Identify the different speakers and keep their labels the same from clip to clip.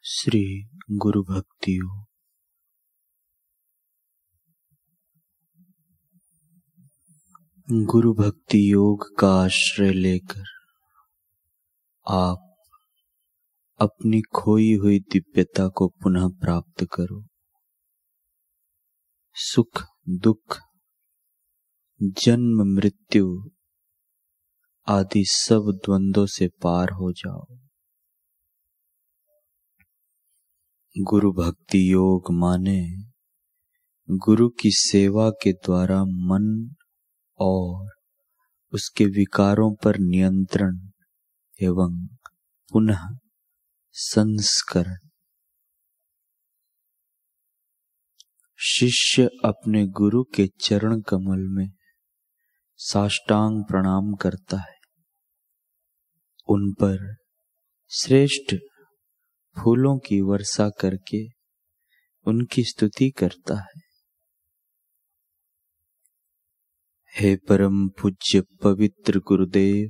Speaker 1: श्री गुरु भक्ति योग। गुरु भक्ति योग का आश्रय लेकर आप अपनी खोई हुई दिव्यता को पुनः प्राप्त करो। सुख दुख, जन्म मृत्यु आदि सब द्वंद्वों से पार हो जाओ। गुरु भक्ति योग माने गुरु की सेवा के द्वारा मन और उसके विकारों पर नियंत्रण एवं पुनः संस्करण। शिष्य अपने गुरु के चरण कमल में साष्टांग प्रणाम करता है, उन पर श्रेष्ठ फूलों की वर्षा करके उनकी स्तुति करता है। हे परम पूज्य पवित्र गुरुदेव,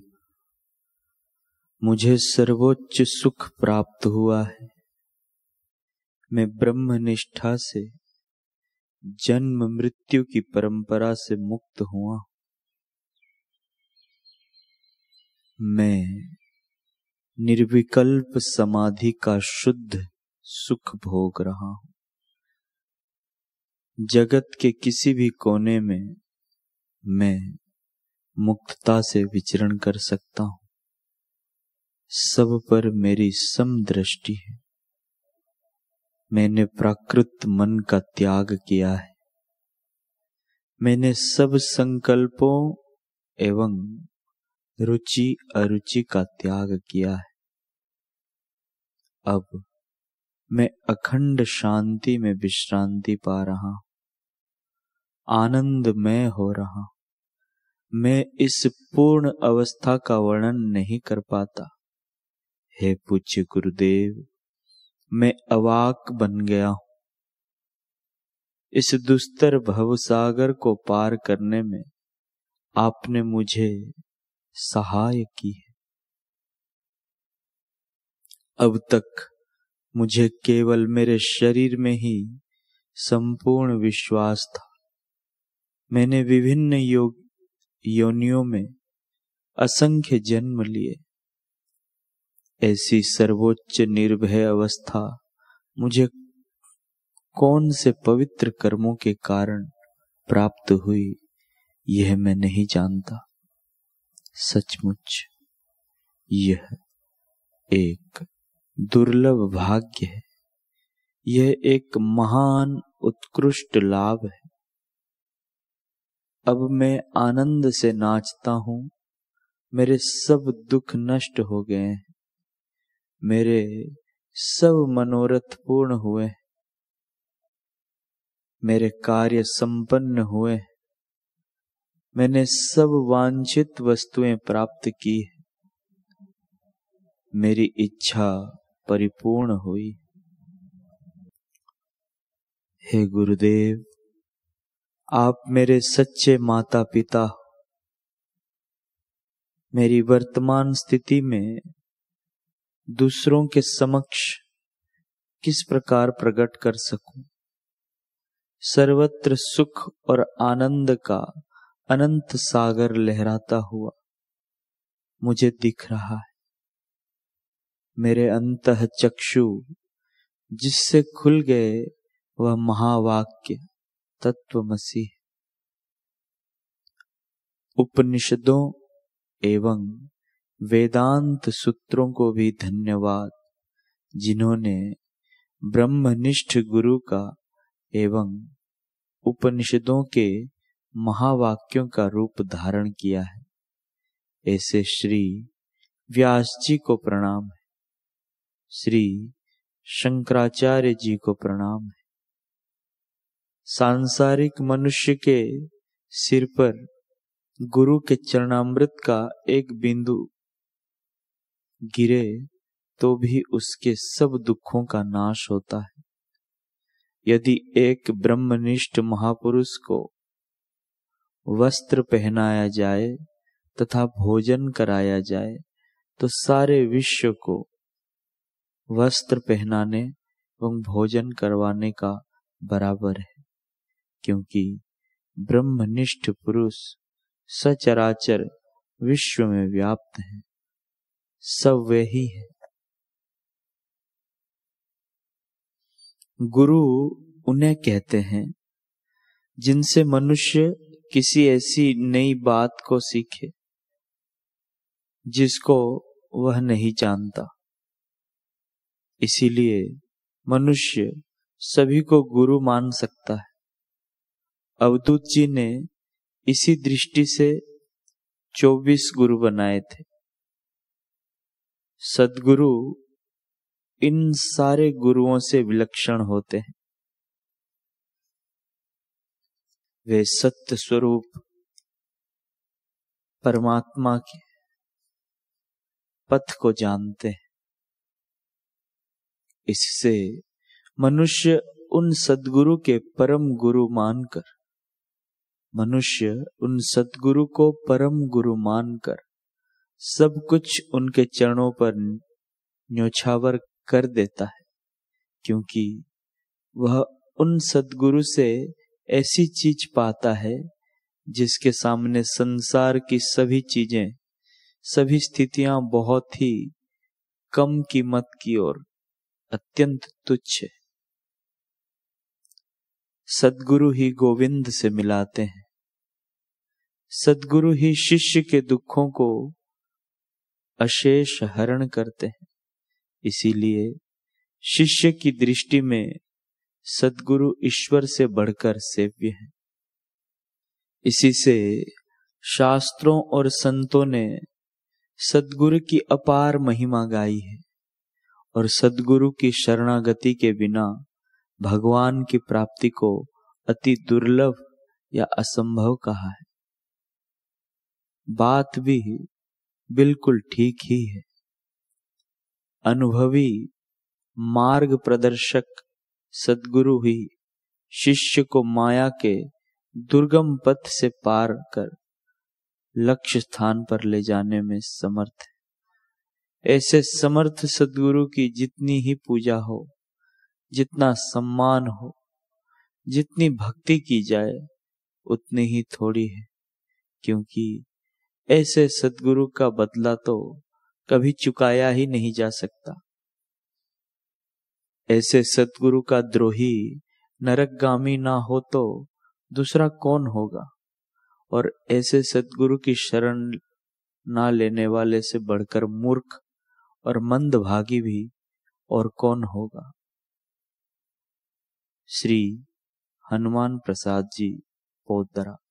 Speaker 1: मुझे सर्वोच्च सुख प्राप्त हुआ है। मैं ब्रह्मनिष्ठा से जन्म मृत्यु की परंपरा से मुक्त हुआ। मैं निर्विकल्प समाधि का शुद्ध सुख भोग रहा हूं। जगत के किसी भी कोने में मैं मुक्तता से विचरण कर सकता हूं। सब पर मेरी समदृष्टि है। मैंने प्राकृत मन का त्याग किया है। मैंने सब संकल्पों एवं रुचि अरुचि का त्याग किया है। अब मैं अखंड शांति में विश्रांति पा रहा हूं, आनंदमय हो रहा हूं। मैं इस पूर्ण अवस्था का वर्णन नहीं कर पाता। हे पूज्य गुरुदेव, मैं अवाक बन गया हूं। इस दुस्तर भवसागर को पार करने में आपने मुझे सहाय की है। अब तक मुझे केवल मेरे शरीर में ही संपूर्ण विश्वास था। मैंने विभिन्न योनियों में असंख्य जन्म लिए। ऐसी सर्वोच्च निर्भय अवस्था मुझे कौन से पवित्र कर्मों के कारण प्राप्त हुई, यह मैं नहीं जानता। सचमुच यह एक दुर्लभ भाग्य है। यह एक महान उत्कृष्ट लाभ है। अब मैं आनंद से नाचता हूं। मेरे सब दुख नष्ट हो गए हैं। मेरे सब मनोरथ पूर्ण हुए। मेरे कार्य संपन्न हुए। मैंने सब वांछित वस्तुएं प्राप्त की है। मेरी इच्छा परिपूर्ण हुई। हे गुरुदेव, आप मेरे सच्चे माता पिता हो। मेरी वर्तमान स्थिति में दूसरों के समक्ष किस प्रकार प्रकट कर सकूं? सर्वत्र सुख और आनंद का अनंत सागर लहराता हुआ मुझे दिख रहा है। मेरे अंतः चक्षु जिससे खुल गए वह महावाक्य तत्वमसि। उपनिषदों एवं वेदांत सूत्रों को भी धन्यवाद, जिन्होंने ब्रह्मनिष्ठ गुरु का एवं उपनिषदों के महावाक्यों का रूप धारण किया है। ऐसे श्री व्यास जी को प्रणाम है। श्री शंकराचार्य जी को प्रणाम है। सांसारिक मनुष्य के सिर पर गुरु के चरणामृत का एक बिंदु गिरे तो भी उसके सब दुखों का नाश होता है। यदि एक ब्रह्मनिष्ठ महापुरुष को वस्त्र पहनाया जाए तथा भोजन कराया जाए तो सारे विश्व को वस्त्र पहनाने एवं भोजन करवाने का बराबर है, क्योंकि ब्रह्मनिष्ठ पुरुष सचराचर विश्व में व्याप्त है, सब वे ही है। गुरु उन्हें कहते हैं जिनसे मनुष्य किसी ऐसी नई बात को सीखे जिसको वह नहीं जानता। इसीलिए मनुष्य सभी को गुरु मान सकता है। अवधूत जी ने इसी दृष्टि से 24 गुरु बनाए थे। सद्गुरु इन सारे गुरुओं से विलक्षण होते हैं। वे सत्य स्वरूप परमात्मा के पथ को जानते हैं। इससे मनुष्य उन सद्गुरु के परम गुरु मानकर सब कुछ उनके चरणों पर न्योछावर कर देता है, क्योंकि वह उन सद्गुरु से ऐसी चीज पाता है जिसके सामने संसार की सभी चीजें, सभी स्थितियां बहुत ही कम कीमत की और अत्यंत तुच्छ है। सद्गुरु ही गोविंद से मिलाते हैं। सद्गुरु ही शिष्य के दुखों को अशेष हरण करते हैं। इसीलिए शिष्य की दृष्टि में सद्गुरु ईश्वर से बढ़कर सेव्य है। इसी से शास्त्रों और संतों ने सद्गुरु की अपार महिमा गाई है और सद्गुरु की शरणागति के बिना भगवान की प्राप्ति को अति दुर्लभ या असंभव कहा है। बात भी बिल्कुल ठीक ही है। अनुभवी मार्ग प्रदर्शक सद्गुरु ही शिष्य को माया के दुर्गम पथ से पार कर लक्ष्य स्थान पर ले जाने में समर्थ है। ऐसे समर्थ सद्गुरु की जितनी ही पूजा हो, जितना सम्मान हो, जितनी भक्ति की जाए, उतनी ही थोड़ी है, क्योंकि ऐसे सद्गुरु का बदला तो कभी चुकाया ही नहीं जा सकता। ऐसे सद्गुरु का द्रोही नरकगामी ना हो तो दूसरा कौन होगा, और ऐसे सद्गुरु की शरण ना लेने वाले से बढ़कर मूर्ख और मंदभागी भी और कौन होगा। श्री हनुमान प्रसाद जी, पोदरा।